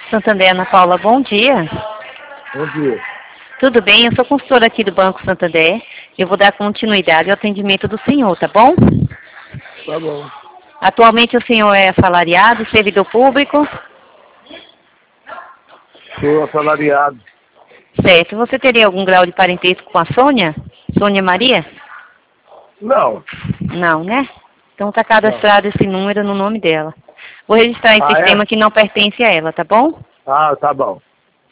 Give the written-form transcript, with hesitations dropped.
Santander, Ana Paula, bom dia. Bom dia. Tudo bem? Eu sou consultora aqui do Banco Santander. Eu vou dar continuidade ao atendimento do senhor, tá bom? Tá bom. Atualmente o senhor é assalariado, servidor público? Sou assalariado. Certo. Você teria algum grau de parentesco com a Sônia? Sônia Maria? Não. Não, né? Então tá cadastrado esse número no nome dela. Vou registrar em Ah, sistema é? que não pertence a ela, tá bom? Ah, tá bom.